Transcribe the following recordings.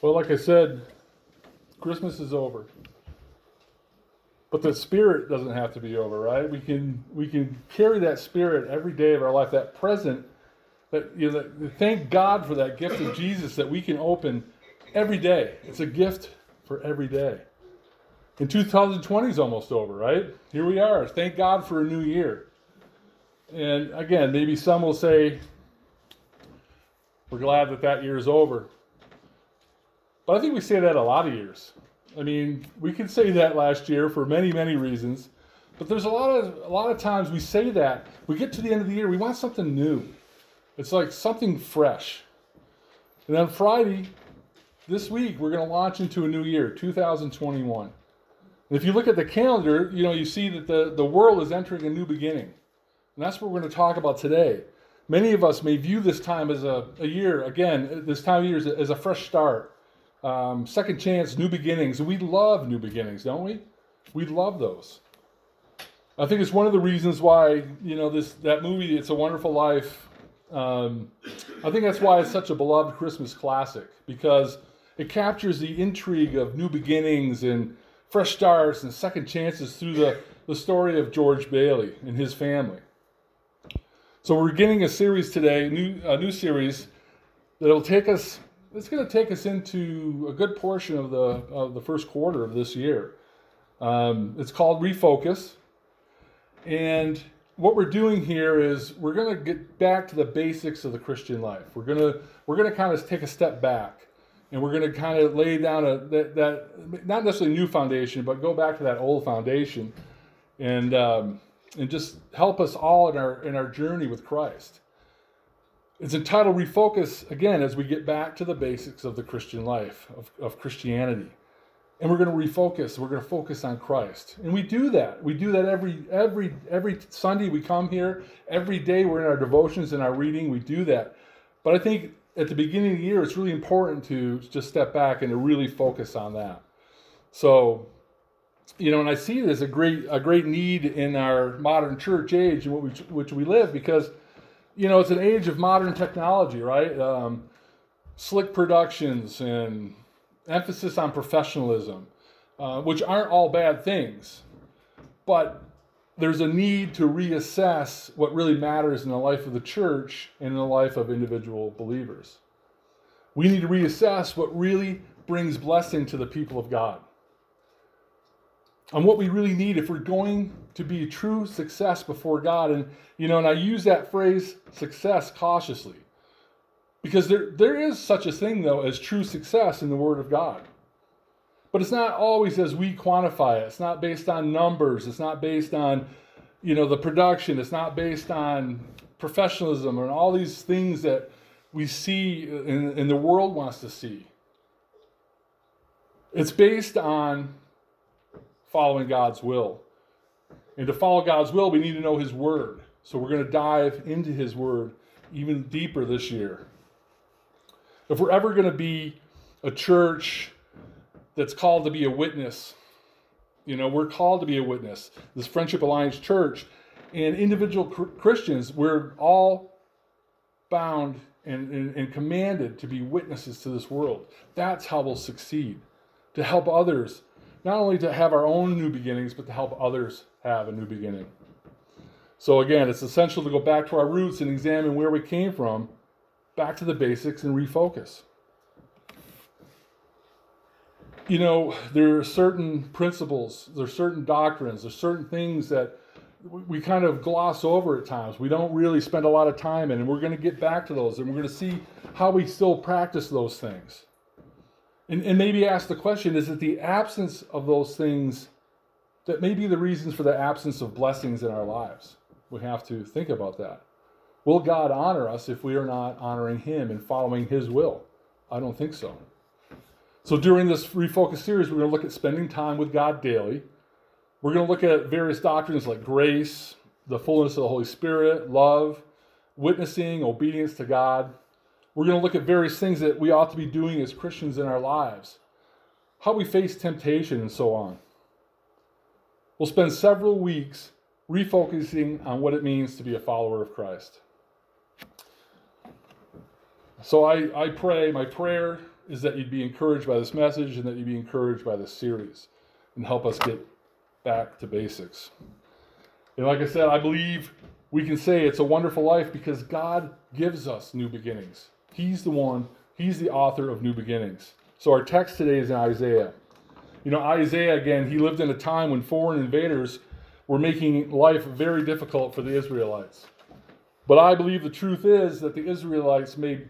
Well, like I said, Christmas is over. But the spirit doesn't have to be over, right? We can carry that spirit every day of our life, that present, thank God for that gift of Jesus that we can open every day. It's a gift for every day. And 2020 is almost over, right? Here we are. Thank God for a new year. And again, maybe some will say, we're glad that year is over. But I think we say that a lot of years. I mean, we could say that last year for many, many reasons. But there's a lot of times we say that. We get to the end of the year, we want something new. It's like something fresh. And on Friday, this week, we're going to launch into a new year, 2021. And if you look at the calendar, you see that the world is entering a new beginning. And that's what we're going to talk about today. Many of us may view this time as a year, again, this time of year as a fresh start. Second chance, new beginnings. And we love new beginnings, don't we? We love those. I think it's one of the reasons why, that movie, It's a Wonderful Life, I think that's why it's such a beloved Christmas classic, because it captures the intrigue of new beginnings and fresh starts and second chances through the story of George Bailey and his family. So we're beginning a series today, a new series that'll take us. It's going to take us into a good portion of the first quarter of this year. It's called Refocus, and what we're doing here is we're going to get back to the basics of the Christian life. We're going to kind of take a step back, and we're going to kind of lay down that not necessarily new foundation, but go back to that old foundation, and just help us all in our journey with Christ. It's entitled Refocus, again, as we get back to the basics of the Christian life, of Christianity. And we're going to refocus. We're going to focus on Christ. And we do that. We do that every Sunday we come here. Every day we're in our devotions and our reading. We do that. But I think at the beginning of the year, it's really important to just step back and to really focus on that. So, and I see it as a great need in our modern church age in which we live, because it's an age of modern technology, right? Slick productions and emphasis on professionalism, which aren't all bad things. But there's a need to reassess what really matters in the life of the church and in the life of individual believers. We need to reassess what really brings blessing to the people of God. And what we really need if we're going to be a true success before God. And I use that phrase success cautiously, because there is such a thing, though, as true success in the Word of God. But it's not always as we quantify it. It's not based on numbers. It's not based on, the production. It's not based on professionalism and all these things that we see and the world wants to see. It's based on following God's will. And to follow God's will, we need to know His Word. So we're going to dive into His Word even deeper this year. If we're ever going to be a church that's called to be a witness, we're called to be a witness. This Friendship Alliance Church and individual Christians, we're all bound and commanded to be witnesses to this world. That's how we'll succeed, to help others. Not only to have our own new beginnings, but to help others have a new beginning. So again, it's essential to go back to our roots and examine where we came from, back to the basics, and refocus. There are certain principles, there are certain doctrines, there are certain things that we kind of gloss over at times. We don't really spend a lot of time in, and we're going to get back to those, and we're going to see how we still practice those things. And maybe ask the question, is it the absence of those things that may be the reasons for the absence of blessings in our lives? We have to think about that. Will God honor us if we are not honoring Him and following His will? I don't think so. So during this Refocus series, we're going to look at spending time with God daily. We're going to look at various doctrines like grace, the fullness of the Holy Spirit, love, witnessing, obedience to God. We're going to look at various things that we ought to be doing as Christians in our lives, how we face temptation, and so on. We'll spend several weeks refocusing on what it means to be a follower of Christ. So I pray, my prayer is that you'd be encouraged by this message and that you'd be encouraged by this series and help us get back to basics. And like I said, I believe we can say it's a wonderful life because God gives us new beginnings. He's the author of new beginnings. So our text today is in Isaiah. Isaiah, again, he lived in a time when foreign invaders were making life very difficult for the Israelites. But I believe the truth is that the Israelites made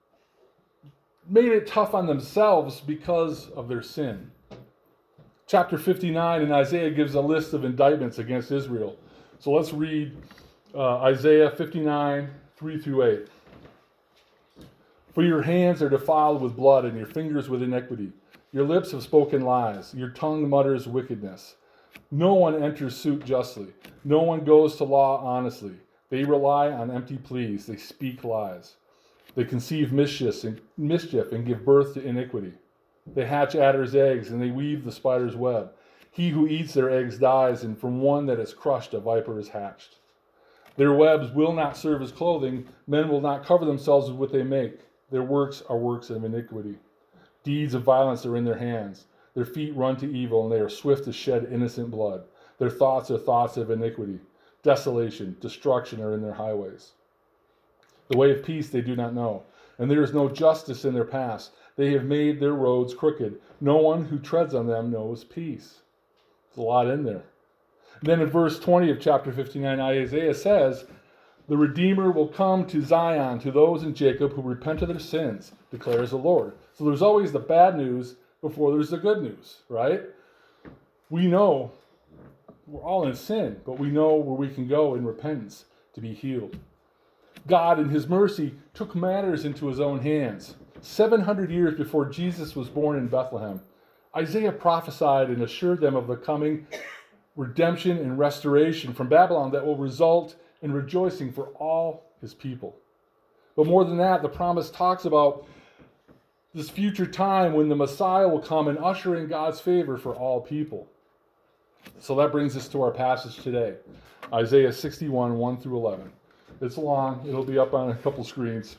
it tough on themselves because of their sin. Chapter 59 in Isaiah gives a list of indictments against Israel. So let's read Isaiah 59, 3 through 8. For your hands are defiled with blood and your fingers with iniquity. Your lips have spoken lies. Your tongue mutters wickedness. No one enters suit justly. No one goes to law honestly. They rely on empty pleas. They speak lies. They conceive mischief and give birth to iniquity. They hatch adder's eggs and they weave the spider's web. He who eats their eggs dies, and from one that is crushed a viper is hatched. Their webs will not serve as clothing. Men will not cover themselves with what they make. Their works are works of iniquity. Deeds of violence are in their hands. Their feet run to evil, and they are swift to shed innocent blood. Their thoughts are thoughts of iniquity. Desolation, destruction are in their highways. The way of peace they do not know, and there is no justice in their paths. They have made their roads crooked. No one who treads on them knows peace. There's a lot in there. And then in verse 20 of chapter 59, Isaiah says, the Redeemer will come to Zion, to those in Jacob who repent of their sins, declares the Lord. So there's always the bad news before there's the good news, right? We know we're all in sin, but we know where we can go in repentance to be healed. God, in his mercy, took matters into his own hands. 700 years before Jesus was born in Bethlehem, Isaiah prophesied and assured them of the coming redemption and restoration from Babylon that will result in rejoicing for all his people. But more than that, the promise talks about this future time when the Messiah will come and usher in God's favor for all people. So that brings us to our passage today, Isaiah 61, 1 through 11. It's long. It'll be up on a couple screens.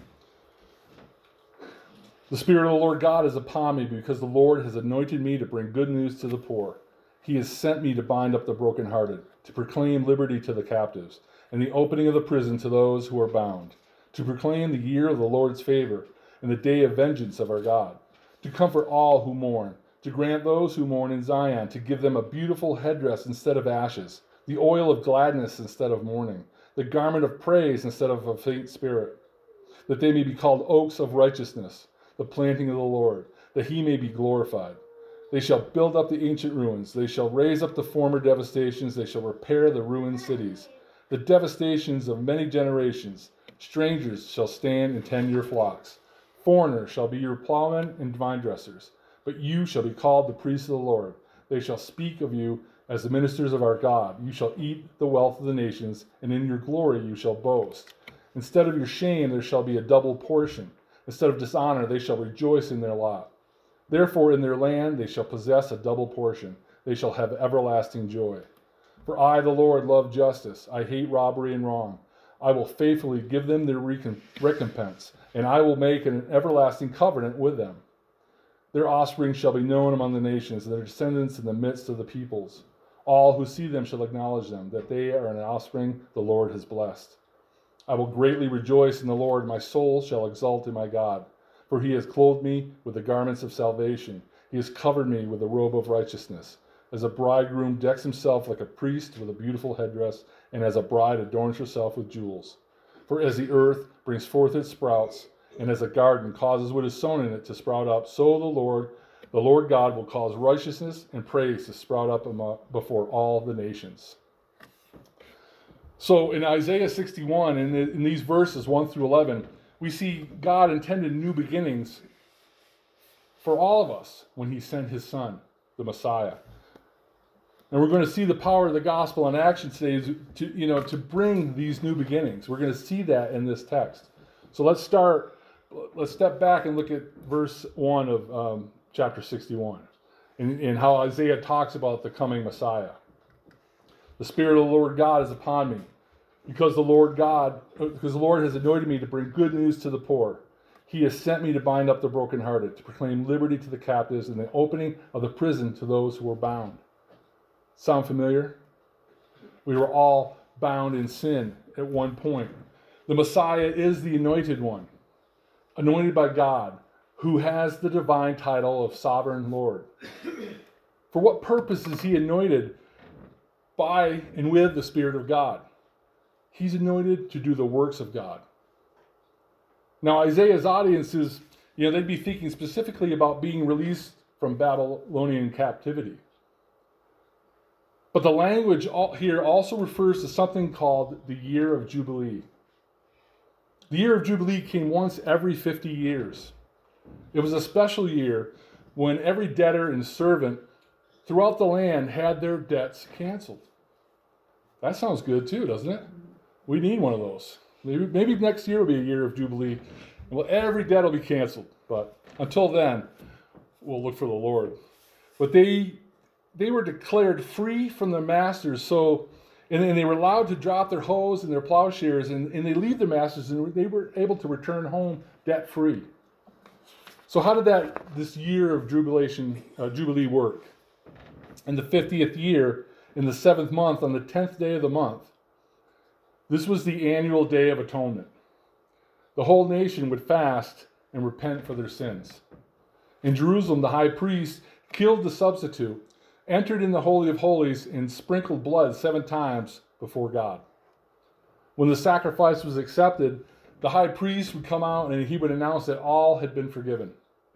The Spirit of the Lord God is upon me because the Lord has anointed me to bring good news to the poor. He has sent me to bind up the brokenhearted, to proclaim liberty to the captives, and the opening of the prison to those who are bound, to proclaim the year of the Lord's favor and the day of vengeance of our God, to comfort all who mourn, to grant those who mourn in Zion, to give them a beautiful headdress instead of ashes, the oil of gladness instead of mourning, the garment of praise instead of a faint spirit, that they may be called oaks of righteousness, the planting of the Lord, that he may be glorified. They shall build up the ancient ruins. They shall raise up the former devastations. They shall repair the ruined cities. The devastations of many generations. Strangers shall stand and tend your flocks. Foreigners shall be your plowmen and vine dressers. But you shall be called the priests of the Lord. They shall speak of you as the ministers of our God. You shall eat the wealth of the nations, and in your glory you shall boast. Instead of your shame there shall be a double portion. Instead of dishonor they shall rejoice in their lot. Therefore in their land they shall possess a double portion. They shall have everlasting joy. For I, the Lord, love justice. I hate robbery and wrong. I will faithfully give them their recompense, and I will make an everlasting covenant with them. Their offspring shall be known among the nations, and their descendants in the midst of the peoples. All who see them shall acknowledge them, that they are an offspring the Lord has blessed. I will greatly rejoice in the Lord. My soul shall exult in my God. For he has clothed me with the garments of salvation. He has covered me with a robe of righteousness. As a bridegroom decks himself like a priest with a beautiful headdress, and as a bride adorns herself with jewels. For as the earth brings forth its sprouts, and as a garden causes what is sown in it to sprout up, so the Lord God will cause righteousness and praise to sprout up before all the nations. So in Isaiah 61, in these verses 1 through 11, we see God intended new beginnings for all of us when he sent his son, the Messiah. And we're going to see the power of the gospel in action today to bring these new beginnings. We're going to see that in this text. So let's step back and look at verse 1 of chapter 61 and how Isaiah talks about the coming Messiah. The Spirit of the Lord God is upon me, because the Lord has anointed me to bring good news to the poor. He has sent me to bind up the brokenhearted, to proclaim liberty to the captives, and the opening of the prison to those who are bound. Sound familiar? We were all bound in sin at one point. The Messiah is the anointed one, anointed by God, who has the divine title of Sovereign Lord. For what purpose is he anointed by and with the Spirit of God? He's anointed to do the works of God. Now, Isaiah's audiences, they'd be thinking specifically about being released from Babylonian captivity. But the language here also refers to something called the Year of Jubilee. The Year of Jubilee came once every 50 years. It was a special year when every debtor and servant throughout the land had their debts canceled. That sounds good too, doesn't it? We need one of those. Maybe next year will be a year of Jubilee. Well, every debt will be canceled. But until then, we'll look for the Lord. But they were declared free from their masters. And they were allowed to drop their hoes and their plowshares, and they leave their masters, and they were able to return home debt-free. So how did this year of Jubilee work? In the 50th year, in the 7th month, on the 10th day of the month, this was the annual Day of Atonement. The whole nation would fast and repent for their sins. In Jerusalem, the high priest killed the substitute, entered in the Holy of Holies, and sprinkled blood 7 times before God. When the sacrifice was accepted, the high priest would come out and he would announce that all had been forgiven.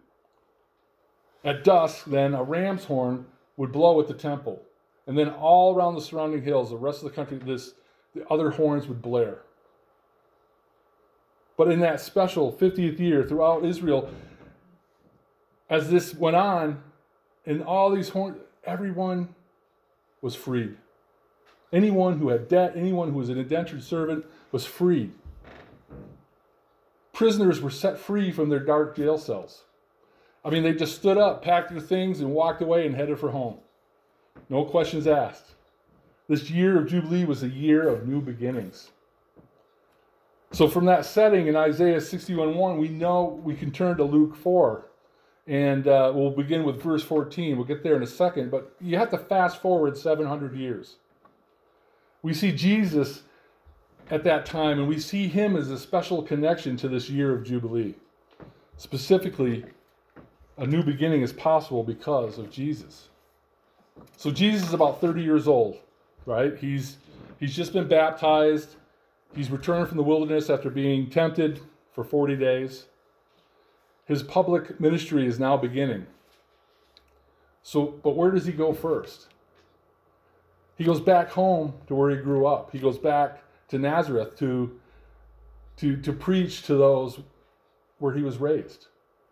At dusk, then, a ram's horn would blow at the temple. And then all around the surrounding hills, the rest of the country, the other horns would blare. But in that special 50th year throughout Israel, as this went on, and all these horns, everyone was freed. Anyone who had debt, anyone who was an indentured servant was freed. Prisoners were set free from their dark jail cells. They just stood up, packed their things, and walked away and headed for home. No questions asked. This year of Jubilee was a year of new beginnings. So from that setting in Isaiah 61:1, we know we can turn to Luke 4. And we'll begin with verse 14. We'll get there in a second. But you have to fast forward 700 years. We see Jesus at that time, and we see him as a special connection to this year of Jubilee. Specifically, a new beginning is possible because of Jesus. So Jesus is about 30 years old, right? He's just been baptized. He's returned from the wilderness after being tempted for 40 days. His public ministry is now beginning. But where does he go first? He goes back home to where he grew up. He goes back to Nazareth to preach to those where he was raised.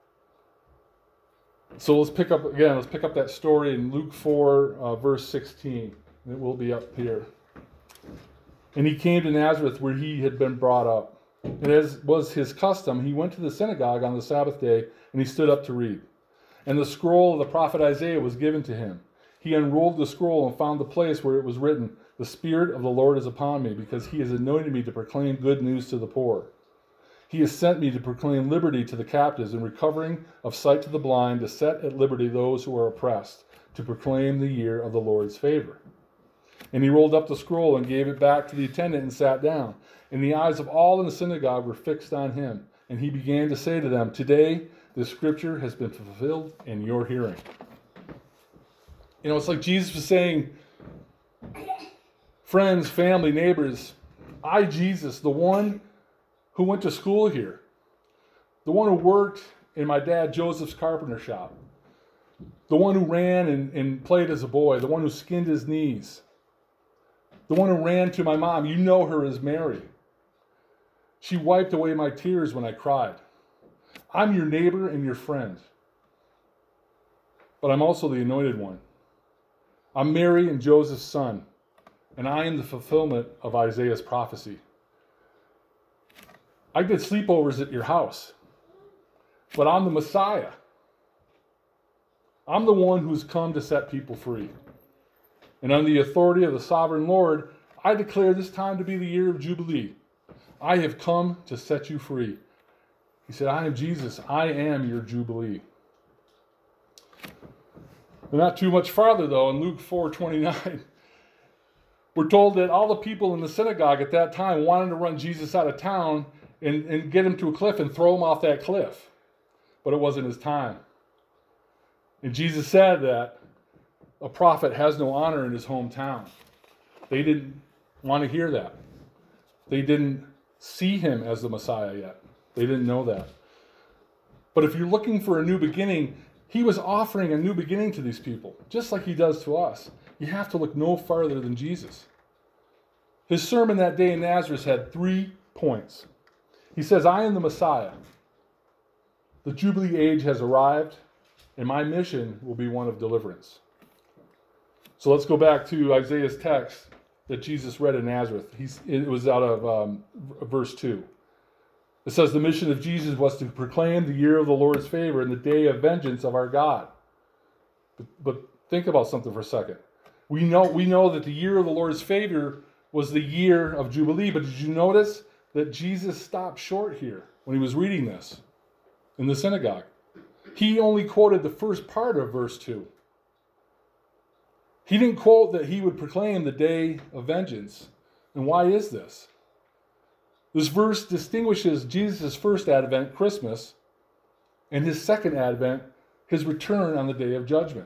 So let's pick up that story in Luke 4, verse 16. It will be up here. And he came to Nazareth where he had been brought up. And as was his custom, he went to the synagogue on the Sabbath day, and he stood up to read. And the scroll of the prophet Isaiah was given to him. He unrolled the scroll and found the place where it was written, "The Spirit of the Lord is upon me, because he has anointed me to proclaim good news to the poor. He has sent me to proclaim liberty to the captives and recovering of sight to the blind, to set at liberty those who are oppressed, to proclaim the year of the Lord's favor." And he rolled up the scroll and gave it back to the attendant and sat down. And the eyes of all in the synagogue were fixed on him. And he began to say to them, "Today this scripture has been fulfilled in your hearing." It's like Jesus was saying, friends, family, neighbors, I, Jesus, the one who went to school here, the one who worked in my dad Joseph's carpenter shop, the one who ran and played as a boy, the one who skinned his knees, the one who ran to my mom. You know her as Mary. She wiped away my tears when I cried. I'm your neighbor and your friend. But I'm also the anointed one. I'm Mary and Joseph's son, and I am the fulfillment of Isaiah's prophecy. I did sleepovers at your house, but I'm the Messiah. I'm the one who's come to set people free. And on the authority of the sovereign Lord, I declare this time to be the year of Jubilee. I have come to set you free. He said, I am Jesus. I am your Jubilee. We're not too much farther, though. In Luke 4:29, we're told that all the people in the synagogue at that time wanted to run Jesus out of town and get him to a cliff and throw him off that cliff. But it wasn't his time. And Jesus said that a prophet has no honor in his hometown. They didn't want to hear that. They didn't see him as the Messiah yet. They didn't know that. But if you're looking for a new beginning, he was offering a new beginning to these people, just like he does to us. You have to look no farther than Jesus. His sermon that day in Nazareth had 3 points. He says, I am the Messiah. The Jubilee age has arrived, and my mission will be one of deliverance. So let's go back to Isaiah's text that Jesus read in Nazareth. It was out of verse 2. It says, the mission of Jesus was to proclaim the year of the Lord's favor and the day of vengeance of our God. But think about something for a second. We know that the year of the Lord's favor was the year of Jubilee, but did you notice that Jesus stopped short here when he was reading this in the synagogue? He only quoted the first part of verse 2. He didn't quote that he would proclaim the day of vengeance. And why is this? This verse distinguishes Jesus' first advent, Christmas, and his second advent, his return on the day of judgment.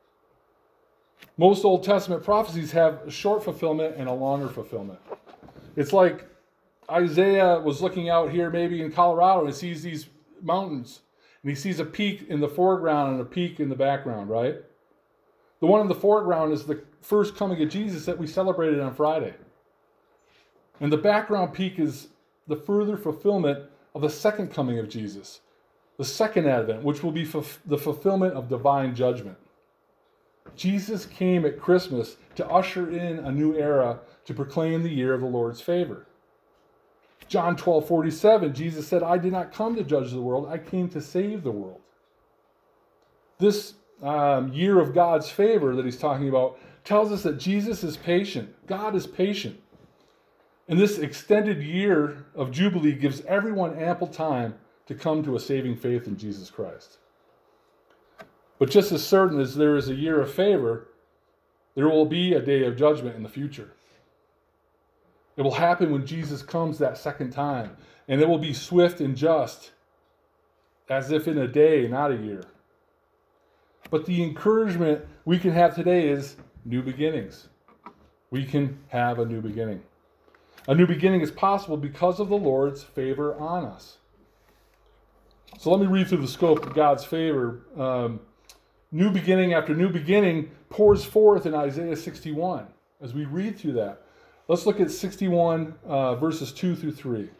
Most Old Testament prophecies have a short fulfillment and a longer fulfillment. It's like Isaiah was looking out here maybe in Colorado and he sees these mountains and he sees a peak in the foreground and a peak in the background, right? The one in the foreground is the first coming of Jesus that we celebrated on Friday. And the background peak is the further fulfillment of the second coming of Jesus, the second advent, which will be the fulfillment of divine judgment. Jesus came at Christmas to usher in a new era, to proclaim the year of the Lord's favor. John 12:47, Jesus said, I did not come to judge the world, I came to save the world. This year of God's favor that he's talking about tells us that Jesus is patient. God is patient. And this extended year of Jubilee gives everyone ample time to come to a saving faith in Jesus Christ. But just as certain as there is a year of favor, there will be a day of judgment in the future. It will happen when Jesus comes that second time, and it will be swift and just, as if in a day, not a year. But the encouragement we can have today is new beginnings. We can have a new beginning. A new beginning is possible because of the Lord's favor on us. So let me read through the scope of God's favor. New beginning after new beginning pours forth in Isaiah 61. As we read through that, let's look at 61 verses 2 through 3.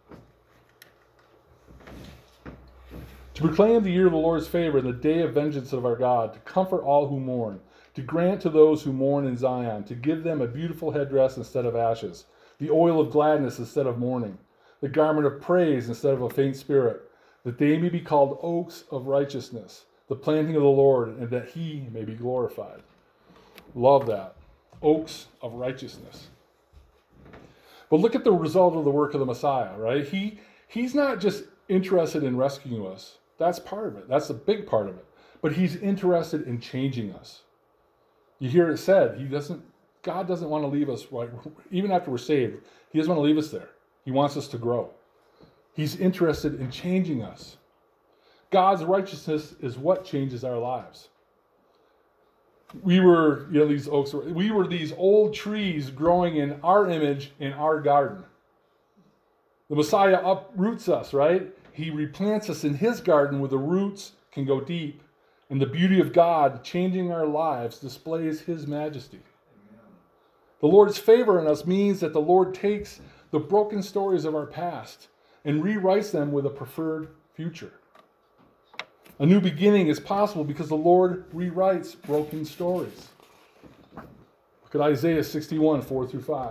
To proclaim the year of the Lord's favor and the day of vengeance of our God, to comfort all who mourn, to grant to those who mourn in Zion, to give them a beautiful headdress instead of ashes, the oil of gladness instead of mourning, the garment of praise instead of a faint spirit, that they may be called oaks of righteousness, the planting of the Lord, and that he may be glorified. Love that. Oaks of righteousness. But look at the result of the work of the Messiah, right? He's not just interested in rescuing us. That's part of it. That's a big part of it. But he's interested in changing us. You hear it said, God doesn't want to leave us, right, even after we're saved. He doesn't want to leave us there. He wants us to grow. He's interested in changing us. God's righteousness is what changes our lives. We were, these oaks. We were these old trees growing in our image in our garden. The Messiah uproots us, right? He replants us in his garden where the roots can go deep. And the beauty of God changing our lives displays his majesty. Amen. The Lord's favor on us means that the Lord takes the broken stories of our past and rewrites them with a preferred future. A new beginning is possible because the Lord rewrites broken stories. Look at Isaiah 61, 4 through 5.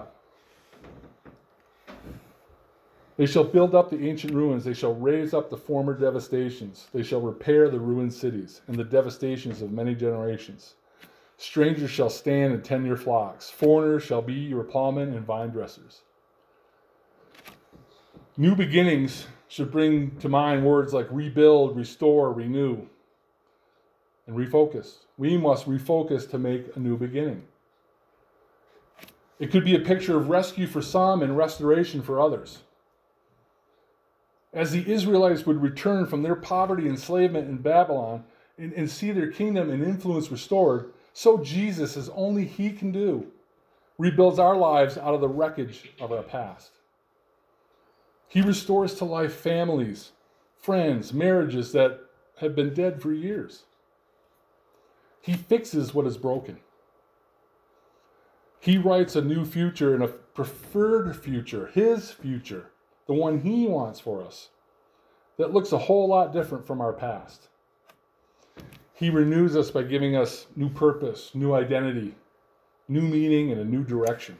They shall build up the ancient ruins. They shall raise up the former devastations. They shall repair the ruined cities and the devastations of many generations. Strangers shall stand and tend your flocks. Foreigners shall be your plowmen and vine dressers. New beginnings should bring to mind words like rebuild, restore, renew, and refocus. We must refocus to make a new beginning. It could be a picture of rescue for some and restoration for others. As the Israelites would return from their poverty, enslavement in Babylon, and see their kingdom and influence restored, so Jesus, as only he can do, rebuilds our lives out of the wreckage of our past. He restores to life families, friends, marriages that have been dead for years. He fixes what is broken. He writes a new future and a preferred future, his future, the one he wants for us, that looks a whole lot different from our past. He renews us by giving us new purpose, new identity, new meaning, and a new direction.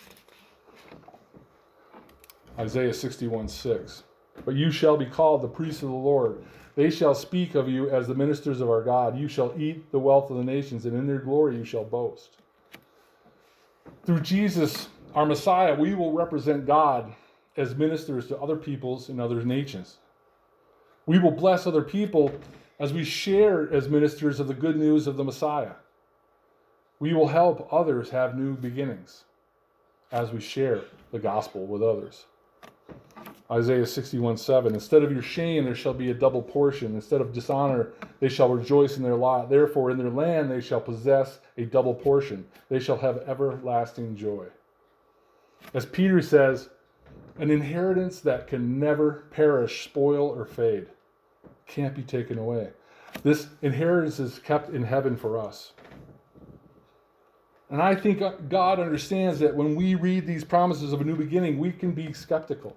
Isaiah 61:6. But you shall be called the priests of the Lord. They shall speak of you as the ministers of our God. You shall eat the wealth of the nations, and in their glory you shall boast. Through Jesus, our Messiah, we will represent God as ministers to other peoples and other nations. We will bless other people as we share as ministers of the good news of the Messiah. We will help others have new beginnings as we share the gospel with others. Isaiah 61:7. Instead of your shame, there shall be a double portion. Instead of dishonor, they shall rejoice in their lot. Therefore, in their land, they shall possess a double portion. They shall have everlasting joy. As Peter says, an inheritance that can never perish, spoil, or fade. Can't be taken away. This inheritance is kept in heaven for us. And I think God understands that when we read these promises of a new beginning, we can be skeptical.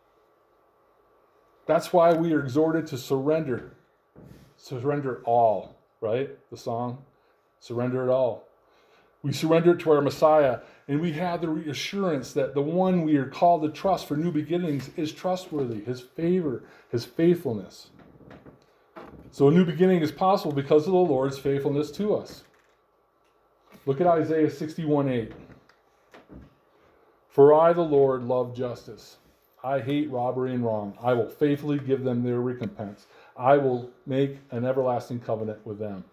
That's why we are exhorted to surrender. Surrender all, right? The song, surrender it all. We surrender it to our Messiah, and we have the reassurance that the one we are called to trust for new beginnings is trustworthy, his favor, his faithfulness. So a new beginning is possible because of the Lord's faithfulness to us. Look at Isaiah 61:8. For I, the Lord, love justice. I hate robbery and wrong. I will faithfully give them their recompense. I will make an everlasting covenant with them.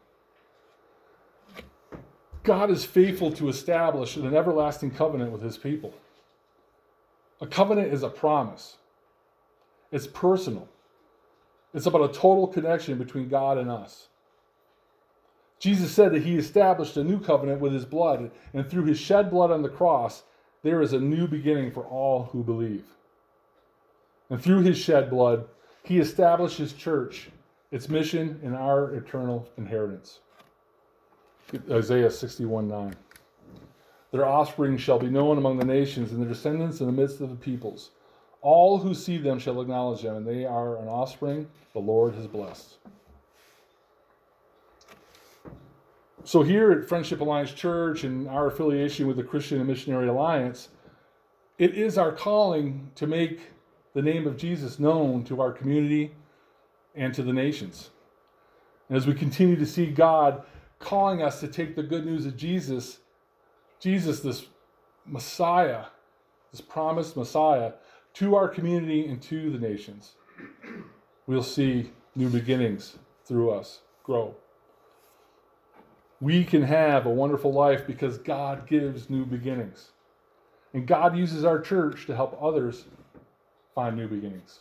God is faithful to establish an everlasting covenant with his people. A covenant is a promise. It's personal. It's about a total connection between God and us. Jesus said that he established a new covenant with his blood, and through his shed blood on the cross, there is a new beginning for all who believe. And through his shed blood, he established his church, its mission, and our eternal inheritance. Isaiah 61:9. Their offspring shall be known among the nations, and their descendants in the midst of the peoples. All who see them shall acknowledge them, and they are an offspring the Lord has blessed. So here at Friendship Alliance Church and our affiliation with the Christian and Missionary Alliance, it is our calling to make the name of Jesus known to our community and to the nations. And as we continue to see God calling us to take the good news of Jesus, this Messiah, this promised Messiah, to our community and to the nations, we'll see new beginnings through us grow. We can have a wonderful life because God gives new beginnings. And God uses our church to help others find new beginnings.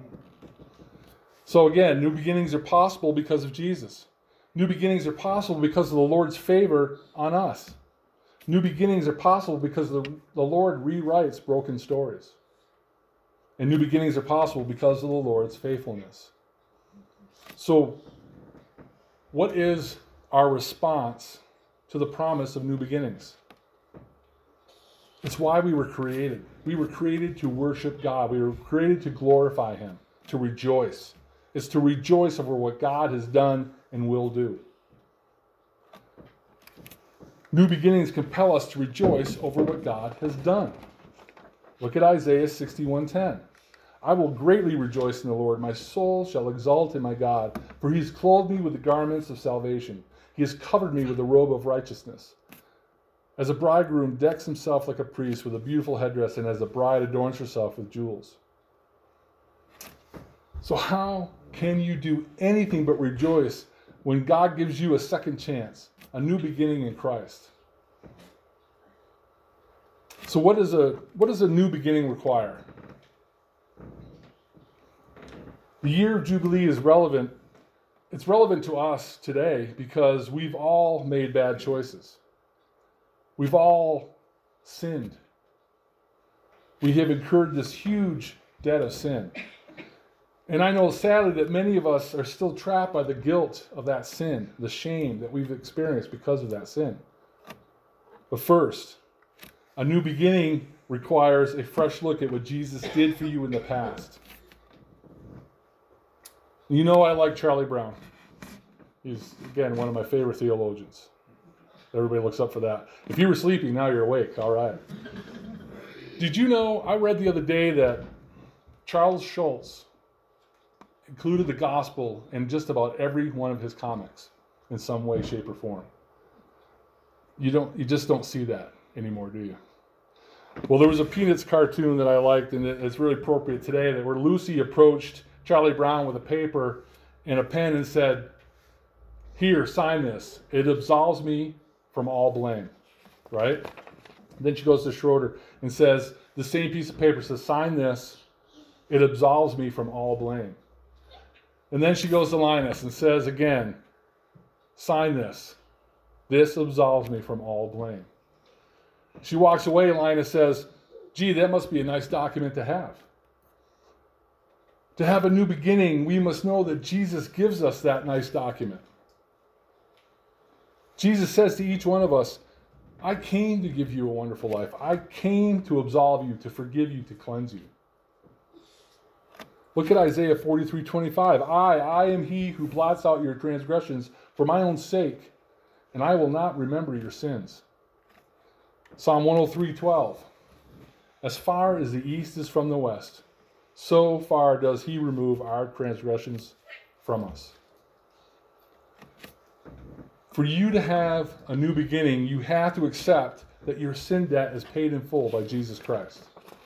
So again, new beginnings are possible because of Jesus. New beginnings are possible because of the Lord's favor on us. New beginnings are possible because the Lord rewrites broken stories. And new beginnings are possible because of the Lord's faithfulness. So, what is our response to the promise of new beginnings? It's why we were created. We were created to worship God. We were created to glorify him, to rejoice. It's to rejoice over what God has done and will do. New beginnings compel us to rejoice over what God has done. Look at Isaiah 61:10. I will greatly rejoice in the Lord. My soul shall exult in my God, for he has clothed me with the garments of salvation. He has covered me with the robe of righteousness. As a bridegroom decks himself like a priest with a beautiful headdress, and as a bride adorns herself with jewels. So how can you do anything but rejoice when God gives you a second chance, a new beginning in Christ? So what does a new beginning require? The year of Jubilee is relevant. It's relevant to us today because we've all made bad choices. We've all sinned. We have incurred this huge debt of sin. And I know sadly that many of us are still trapped by the guilt of that sin, the shame that we've experienced because of that sin. But first, a new beginning requires a fresh look at what Jesus did for you in the past. You know I like Charlie Brown. He's, again, one of my favorite theologians. Everybody looks up for that. If you were sleeping, now you're awake. All right. Did you know, I read the other day that Charles Schulz included the gospel in just about every one of his comics in some way, shape, or form. You just don't see that anymore, do you? Well, there was a Peanuts cartoon that I liked, and it's really appropriate today, that where Lucy approached Charlie Brown with a paper and a pen and said, "Here, sign this. It absolves me from all blame." Right? Then she goes to Schroeder and says, the same piece of paper says, "Sign this. It absolves me from all blame." And then she goes to Linus and says again, "Sign this. This absolves me from all blame." She walks away, and Linus says, "Gee, that must be a nice document to have." To have a new beginning, we must know that Jesus gives us that nice document. Jesus says to each one of us, "I came to give you a wonderful life. I came to absolve you, to forgive you, to cleanse you." Look at Isaiah 43:25. I am he who blots out your transgressions for my own sake, and I will not remember your sins. Psalm 103:12. As far as the east is from the west, so far does he remove our transgressions from us. For you to have a new beginning, you have to accept that your sin debt is paid in full by Jesus Christ.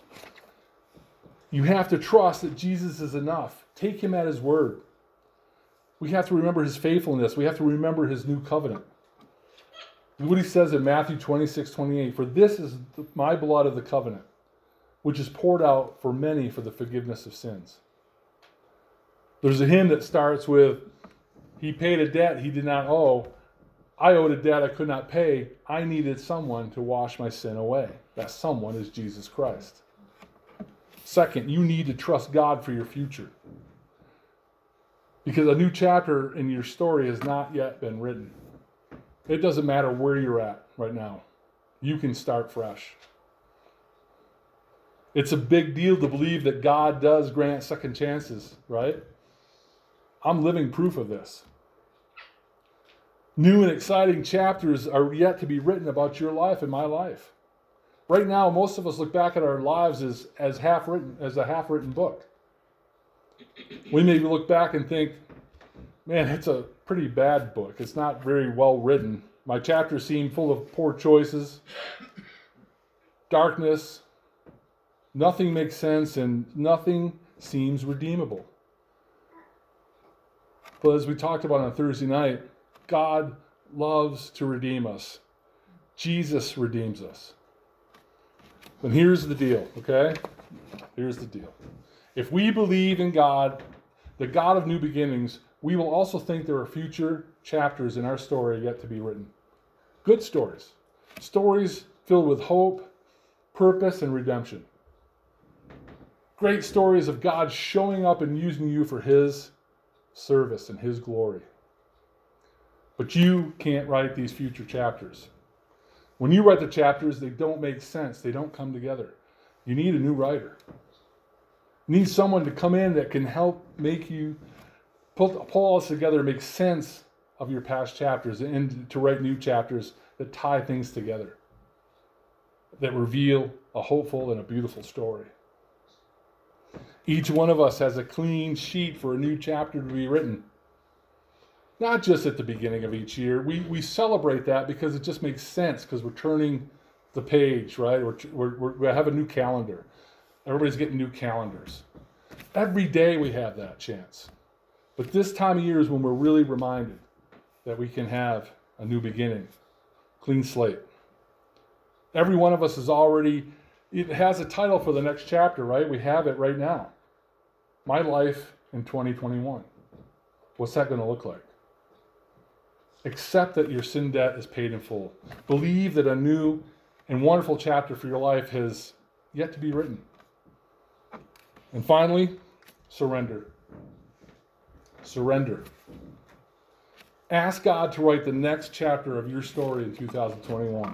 You have to trust that Jesus is enough. Take him at his word. We have to remember his faithfulness. We have to remember his new covenant. What he says in Matthew 26:28, "For this is my blood of the covenant, which is poured out for many for the forgiveness of sins." There's a hymn that starts with, "He paid a debt he did not owe. I owed a debt I could not pay. I needed someone to wash my sin away." That someone is Jesus Christ. Second, you need to trust God for your future. Because a new chapter in your story has not yet been written. It doesn't matter where you're at right now. You can start fresh. It's a big deal to believe that God does grant second chances, right? I'm living proof of this. New and exciting chapters are yet to be written about your life and my life. Right now, most of us look back at our lives as a half-written book. We maybe look back and think, man, it's a pretty bad book. It's not very well written. My chapters seem full of poor choices, darkness, nothing makes sense, and nothing seems redeemable. But as we talked about on Thursday night, God loves to redeem us. Jesus redeems us. And here's the deal, okay? Here's the deal. If we believe in God, the God of new beginnings, we will also think there are future chapters in our story yet to be written. Good stories. Stories filled with hope, purpose, and redemption. Great stories of God showing up and using you for his service and his glory. But you can't write these future chapters. When you write the chapters, they don't make sense. They don't come together. You need a new writer. You need someone to come in that can help make you pull all this together and make sense of your past chapters and to write new chapters that tie things together, that reveal a hopeful and a beautiful story. Each one of us has a clean sheet for a new chapter to be written. Not just at the beginning of each year. We celebrate that because it just makes sense because we're turning the page, right? We have a new calendar. Everybody's getting new calendars. Every day we have that chance. But this time of year is when we're really reminded that we can have a new beginning, clean slate. Every one of us is already, it has a title for the next chapter, right? We have it right now. My life in 2021. What's that going to look like? Accept that your sin debt is paid in full. Believe that a new and wonderful chapter for your life has yet to be written. And finally, surrender. Surrender. Ask God to write the next chapter of your story in 2021.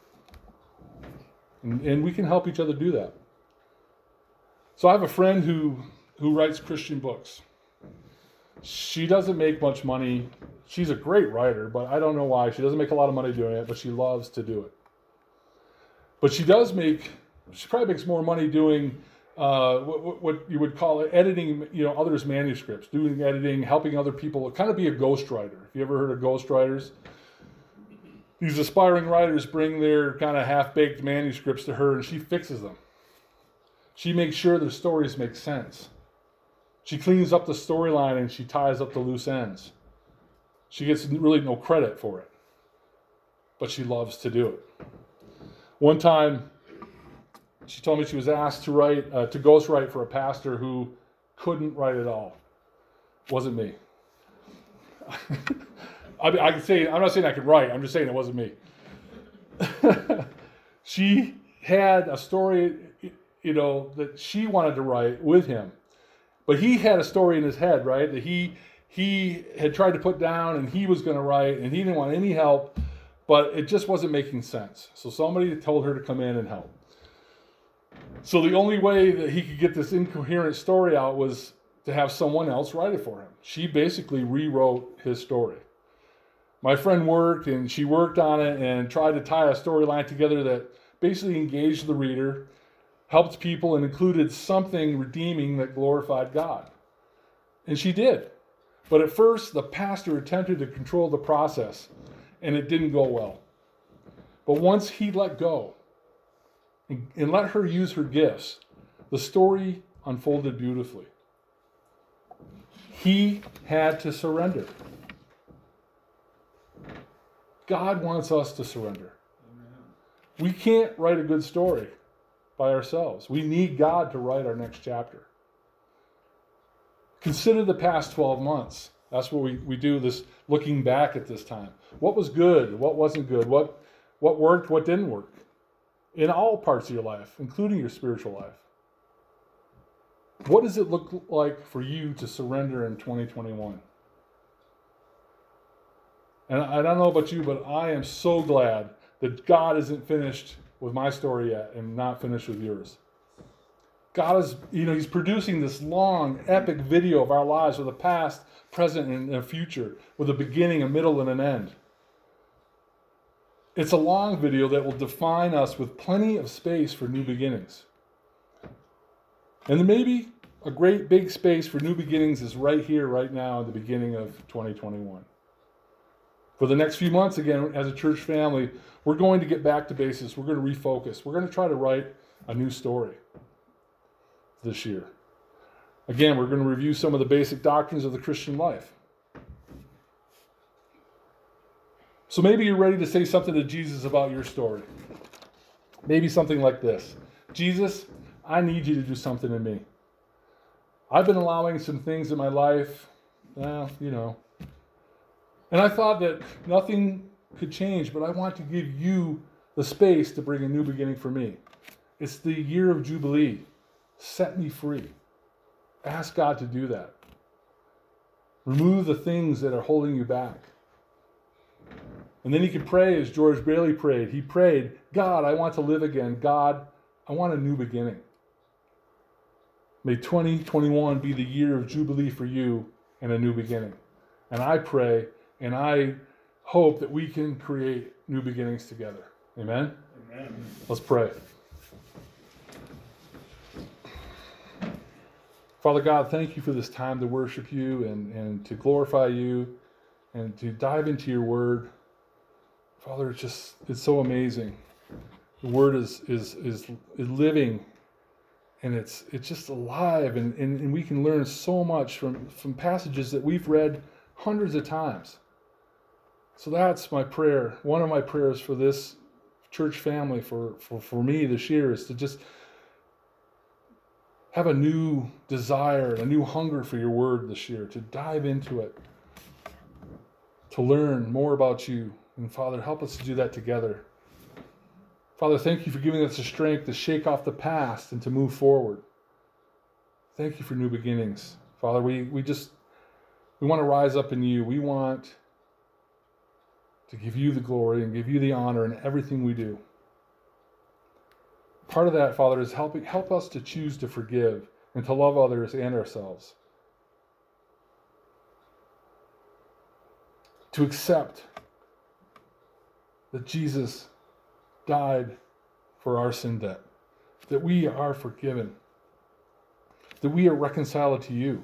And we can help each other do that. So I have a friend who writes Christian books. She doesn't make much money. She's a great writer, but I don't know why. She doesn't make a lot of money doing it, but she loves to do it. But she probably makes more money doing what you would call it, editing, others' manuscripts, doing editing, helping other people, kind of be a ghostwriter. Have you ever heard of ghostwriters? These aspiring writers bring their kind of half-baked manuscripts to her, and she fixes them. She makes sure their stories make sense. She cleans up the storyline and she ties up the loose ends. She gets really no credit for it, but she loves to do it. One time, she told me she was asked to ghostwrite for a pastor who couldn't write at all. Wasn't me. I can say, I'm not saying I could write, I'm just saying it wasn't me. She had a story, that she wanted to write with him. But he had a story in his head, right, that he had tried to put down and he was going to write, and he didn't want any help, but it just wasn't making sense. So somebody told her to come in and help. So the only way that he could get this incoherent story out was to have someone else write it for him. She basically rewrote his story. My friend worked on it and tried to tie a storyline together that basically engaged the reader, helped people, and included something redeeming that glorified God. And she did. But at first, the pastor attempted to control the process, and it didn't go well. But once he let go and let her use her gifts, the story unfolded beautifully. He had to surrender. God wants us to surrender. Amen. We can't write a good story by ourselves. We need God to write our next chapter. Consider the past 12 months. That's what we do, this looking back at this time. What was good? What wasn't good? What worked? What didn't work? In all parts of your life, including your spiritual life. What does it look like for you to surrender in 2021? And I don't know about you, but I am so glad that God isn't finished with my story yet and not finished with yours. God is, He's producing this long, epic video of our lives with a past, present, and a future, with a beginning, a middle, and an end. It's a long video that will define us with plenty of space for new beginnings. And then maybe a great big space for new beginnings is right here, right now, at the beginning of 2021. For the next few months, again, as a church family, we're going to get back to basics. We're going to refocus. We're going to try to write a new story this year. Again, we're going to review some of the basic doctrines of the Christian life. So maybe you're ready to say something to Jesus about your story. Maybe something like this. Jesus, I need you to do something in me. I've been allowing some things in my life, and I thought that nothing could change, but I want to give you the space to bring a new beginning for me. It's the year of Jubilee. Set me free. Ask God to do that. Remove the things that are holding you back. And then you can pray as George Bailey prayed. He prayed, God, I want to live again. God, I want a new beginning. May 2021 be the year of Jubilee for you and a new beginning. And I pray and I hope that we can create new beginnings together. Amen? Amen. Let's pray. Father God, thank you for this time to worship you and to glorify you and to dive into your word. Father, it's so amazing. The word is living And it's just alive, and we can learn so much from passages that we've read hundreds of times. So that's my prayer. One of my prayers for this church family, for me this year, is to just have a new desire, a new hunger for your word this year, to dive into it, to learn more about you. And Father, help us to do that together. Father, thank you for giving us the strength to shake off the past and to move forward. Thank you for new beginnings. Father, we want to rise up in you. We want to give you the glory and give you the honor in everything we do. Part of that, Father, is help us to choose to forgive and to love others and ourselves. To accept that Jesus died for our sin debt, that we are forgiven, that we are reconciled to you.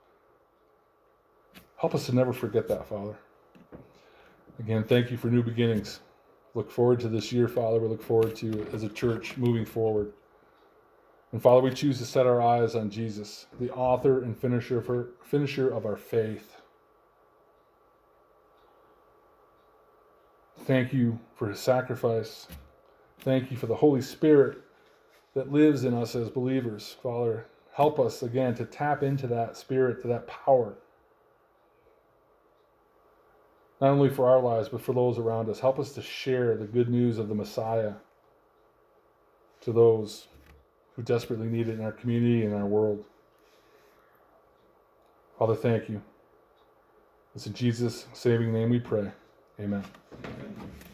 Help us to never forget that, Father. Again, thank you for new beginnings. Look forward to this year, Father. We look forward to, as a church, moving forward. And Father, we choose to set our eyes on Jesus, the author and finisher of our faith. Thank you for his sacrifice. Thank you for the Holy Spirit that lives in us as believers. Father, help us again to tap into that Spirit, to that power. Not only for our lives, but for those around us. Help us to share the good news of the Messiah to those who desperately need it in our community and our world. Father, thank you. It's in Jesus' saving name we pray. Amen.